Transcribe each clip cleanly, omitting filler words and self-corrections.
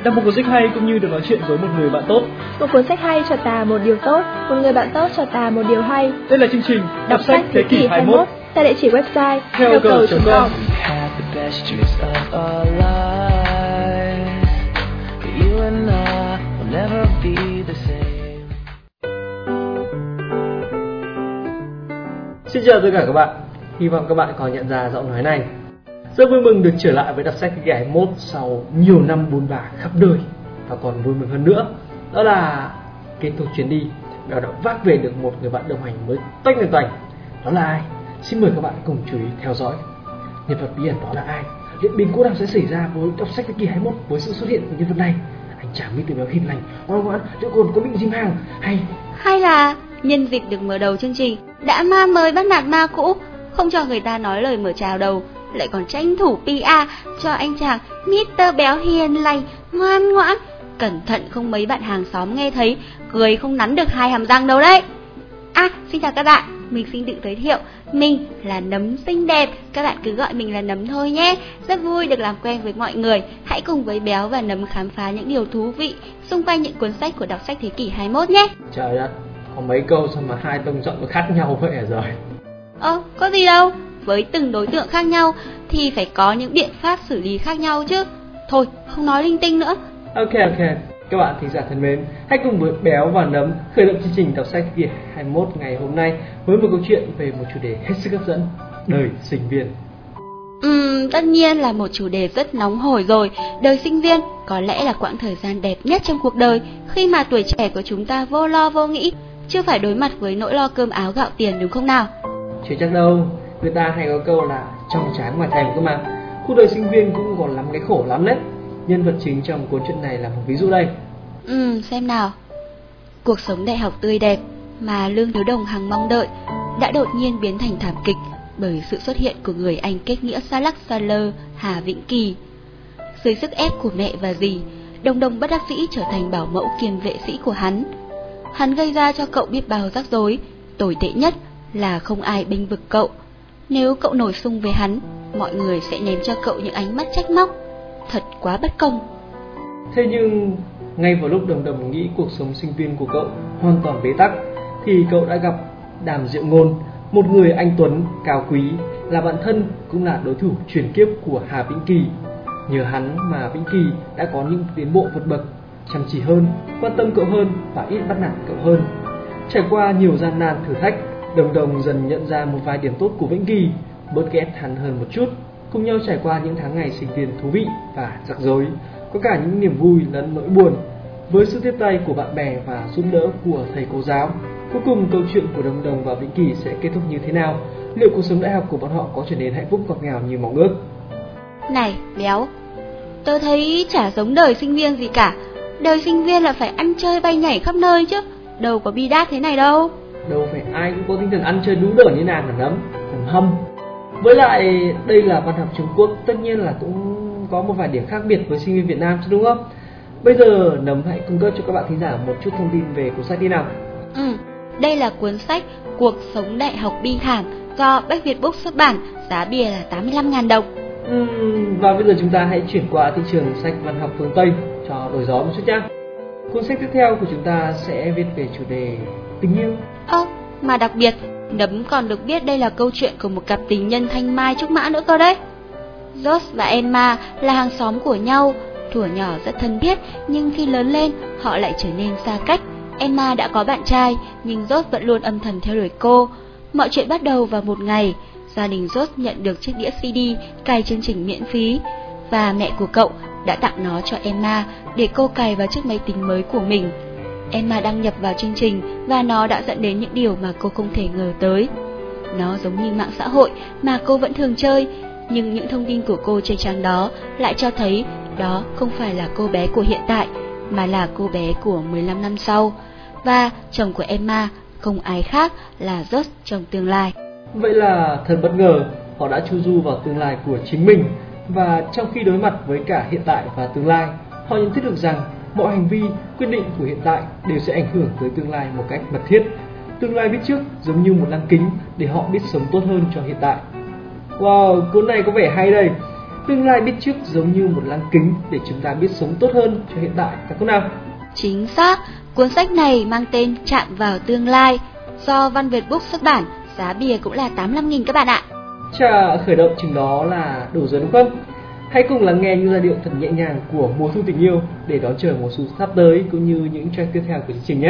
Đọc một cuốn sách hay cũng như được nói chuyện với một người bạn tốt. Một cuốn sách hay cho ta một điều tốt, một người bạn tốt cho ta một điều hay. Đây là chương trình Đọc sách thế kỷ 21 tại địa chỉ website theocờ.com. Xin chào tất cả các bạn, hy vọng các bạn có nhận ra giọng nói này. Rất vui mừng được trở lại với Đọc sách thế kỷ 21 sau nhiều năm buôn ba khắp nơi. Và còn vui mừng hơn nữa, đó là kết thúc chuyến đi, Béo đã vác về được một người bạn đồng hành mới toanh toành. Đó là ai? Xin mời các bạn cùng chú ý theo dõi. Nhân vật bí ẩn đó là ai? Liệu biến cố nào sẽ xảy ra với Đọc sách thế kỷ 21 với sự xuất hiện của nhân vật này? Anh chàng Mr. Béo hiền lành, ngoan ngoãn, liệu còn có bị dìm hàng hay là nhân dịp được mở đầu chương trình đã ma mới bắt nạt ma cũ, không cho người ta nói lời mở chào đầu, lại còn tranh thủ PR cho anh chàng Mr. Béo hiền lành, ngoan ngoãn, cẩn thận không mấy bạn hàng xóm nghe thấy cười không nắn được hai hàm răng đâu đấy. Xin chào các bạn, mình xin tự giới thiệu, mình là Nấm xinh đẹp, các bạn cứ gọi mình là Nấm thôi nhé. Rất vui được làm quen với mọi người. Hãy cùng với Béo và Nấm khám phá những điều thú vị xung quanh những cuốn sách của Đọc sách thế kỷ 21 nhé. Trời đất, có mấy câu sao mà hai tông giọng nó khác nhau vậy hả rồi? Có gì đâu, với từng đối tượng khác nhau thì phải có những biện pháp xử lý khác nhau chứ. Thôi, không nói linh tinh nữa. Ok. Các bạn thính giả thân mến, hãy cùng với Béo và Nấm khởi động chương trình Đọc sách thế kỷ 21 ngày hôm nay với một câu chuyện về một chủ đề hết sức hấp dẫn, đời sinh viên. Tất nhiên là một chủ đề rất nóng hổi rồi. Đời sinh viên có lẽ là quãng thời gian đẹp nhất trong cuộc đời, khi mà tuổi trẻ của chúng ta vô lo vô nghĩ, chưa phải đối mặt với nỗi lo cơm áo gạo tiền, đúng không nào? Chứ chắc đâu, người ta hay có câu là trong trán ngoài thèm cơ mà. Cuộc đời sinh viên cũng còn lắm cái khổ lắm đấy. Nhân vật chính trong cuốn truyện này là một ví dụ đây. Xem nào. Cuộc sống đại học tươi đẹp mà Lương Thiếu Đồng hằng mong đợi đã đột nhiên biến thành thảm kịch bởi sự xuất hiện của người anh kết nghĩa xa lắc xa lơ Hà Vĩnh Kỳ. Dưới sức ép của mẹ và dì, Đồng bất đắc dĩ trở thành bảo mẫu kiêm vệ sĩ của hắn. Hắn gây ra cho cậu biết bao rắc rối, tồi tệ nhất là không ai bênh vực cậu. Nếu cậu nổi xung với hắn, mọi người sẽ ném cho cậu những ánh mắt trách móc. Thật quá bất công. Thế nhưng ngay vào lúc Đồng nghĩ cuộc sống sinh viên của cậu hoàn toàn bế tắc, thì cậu đã gặp Đàm Diệu Ngôn, một người anh tuấn, cao quý, là bạn thân cũng là đối thủ chuyển kiếp của Hà Vĩnh Kỳ. Nhờ hắn mà Vĩnh Kỳ đã có những tiến bộ vượt bậc, chăm chỉ hơn, quan tâm cậu hơn và ít bắt nạt cậu hơn. Trải qua nhiều gian nan thử thách, Đồng dần nhận ra một vài điểm tốt của Vĩnh Kỳ, bớt ghét hắn hơn một chút, cùng nhau trải qua những tháng ngày sinh viên thú vị và rắc rối, có cả những niềm vui lẫn nỗi buồn. Với sự tiếp tay của bạn bè và giúp đỡ của thầy cô giáo, cuối cùng câu chuyện của Đồng và Vĩnh Kỳ sẽ kết thúc như thế nào? Liệu cuộc sống đại học của bọn họ có trở nên hạnh phúc ngọt ngào như mong ước? Này Béo, tớ thấy chả giống đời sinh viên gì cả. Đời sinh viên là phải ăn chơi bay nhảy khắp nơi chứ, đâu có bi đát thế này đâu. Đâu phải ai cũng có tinh thần ăn chơi đú đở như nàng hả Nấm, thằng hâm. Với lại đây là văn học Trung Quốc, tất nhiên là cũng có một vài điểm khác biệt với sinh viên Việt Nam chứ đúng không? Bây giờ Nấm hãy cung cấp cho các bạn thính giả một chút thông tin về cuốn sách đi nào. Đây là cuốn sách Cuộc sống đại học bi thảm do Bách Việt Book xuất bản, giá bìa là 85.000 đồng. Và bây giờ chúng ta hãy chuyển qua thị trường sách văn học phương Tây cho đổi gió một chút nhé. Cuốn sách tiếp theo của chúng ta sẽ viết về chủ đề tình yêu. Mà đặc biệt, Nấm còn được biết đây là câu chuyện của một cặp tình nhân thanh mai trúc mã nữa cơ đấy. Josh và Emma là hàng xóm của nhau, thuở nhỏ rất thân thiết, nhưng khi lớn lên họ lại trở nên xa cách. Emma đã có bạn trai, nhưng Josh vẫn luôn âm thầm theo đuổi cô. Mọi chuyện bắt đầu vào một ngày, gia đình Josh nhận được chiếc đĩa CD cài chương trình miễn phí, và mẹ của cậu đã tặng nó cho Emma để cô cài vào chiếc máy tính mới của mình. Emma đăng nhập vào chương trình và nó đã dẫn đến những điều mà cô không thể ngờ tới. Nó giống như mạng xã hội mà cô vẫn thường chơi, nhưng những thông tin của cô trên trang đó lại cho thấy đó không phải là cô bé của hiện tại, mà là cô bé của 15 năm sau. Và chồng của Emma không ai khác là Josh trong tương lai. Vậy là thật bất ngờ, họ đã chu du vào tương lai của chính mình. Và trong khi đối mặt với cả hiện tại và tương lai, họ nhận thức được rằng mọi hành vi, quyết định của hiện tại đều sẽ ảnh hưởng tới tương lai một cách mật thiết. Tương lai biết trước giống như một lăng kính để họ biết sống tốt hơn cho hiện tại. Wow, cuốn này có vẻ hay đây. Tương lai biết trước giống như một lăng kính để chúng ta biết sống tốt hơn cho hiện tại, phải không nào? Chính xác, cuốn sách này mang tên Chạm vào tương lai, do Văn Việt Book xuất bản, giá bìa cũng là 85.000 các bạn ạ. Chà, khởi động chừng đó là đủ rồi đúng không? Hãy cùng lắng nghe những giai điệu thật nhẹ nhàng của Mùa Thu Tình Yêu để đón chờ mùa xuân sắp tới cũng như những track tiếp theo của chương trình nhé.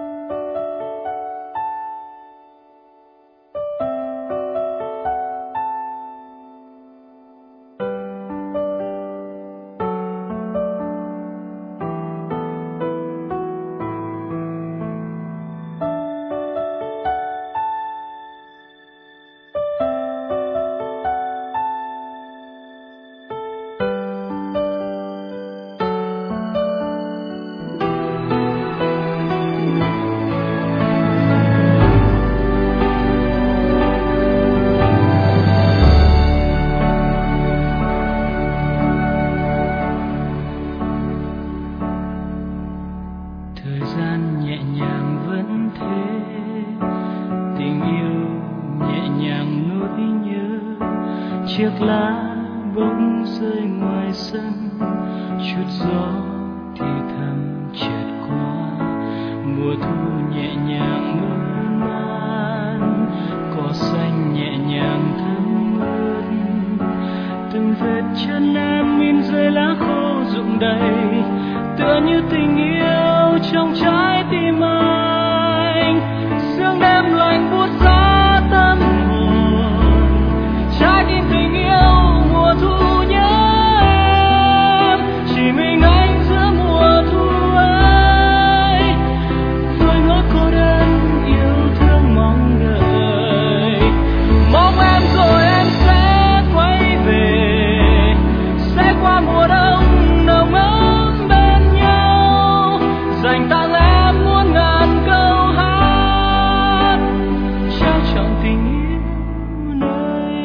Chiếc lá bỗng rơi ngoài sân, chút gió thì thầm chợt qua. Mùa thu nhẹ nhàng mơn man, cỏ xanh nhẹ nhàng thấm ướt. Từng vết chân em in rơi lá khô rụng đầy, tựa như tình yêu trong trái tim anh. Sương đêm lạnh buốt giá tâm hồn, trái tim tình yêu mùa thu nhớ em. Chỉ mình anh giữa mùa thu ấy, với nỗi cô đơn yêu thương mong đợi. Mong em rồi em sẽ quay về, sẽ qua mùa đông nồng ấm bên nhau, dành tặng em muôn ngàn câu hát, trao trọn tình yêu nơi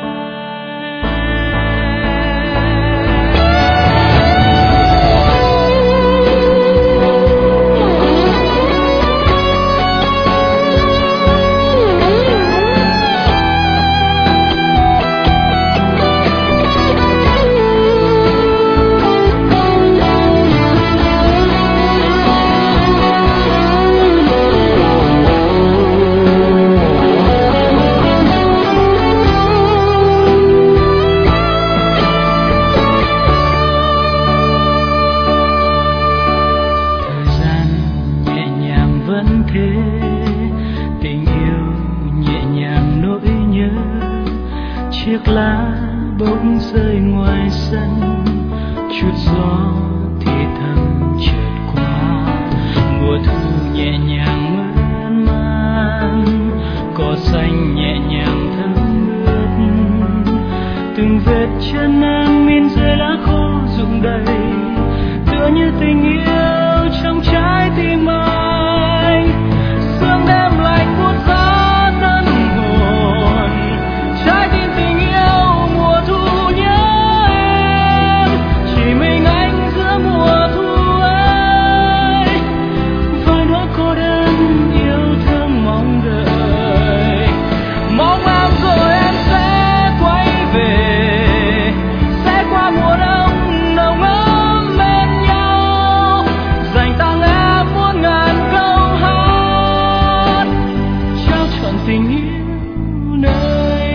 chiếc lá bỗng rơi ngoài sân, chút gió thì thầm chợt qua. Mùa thu nhẹ nhàng mơn man, cỏ xanh nhẹ nhàng thấm ướt. Từng vết chân em in rơi lá khô rụng đầy, tựa như tình yêu trong trái tim anh. Sương đêm lạnh buốt giá tâm hồn, trái tim tình yêu mùa thu nhớ em. Chỉ mình anh giữa mùa thu ấy, với nỗi cô đơn yêu thương mong đợi. Mong em rồi em sẽ quay về, sẽ qua mùa đông nồng ấm bên nhau, dành tặng em muôn ngàn câu hát, trao trọn tình yêu nơi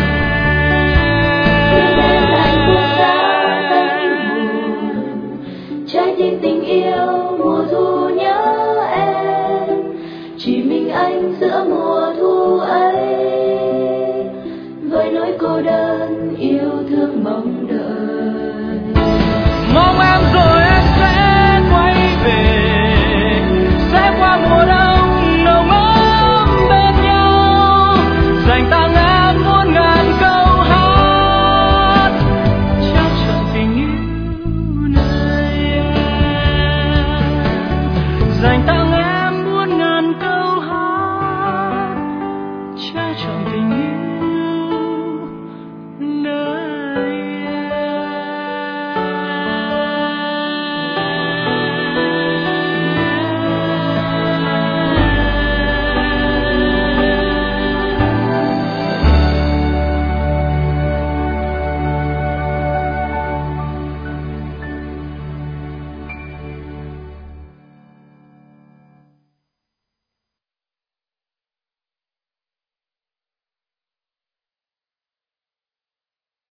trái tim tình yêu mùa thu nhớ em. Chỉ mình anh giữa mùa thu ấy, với nỗi cô đơn yêu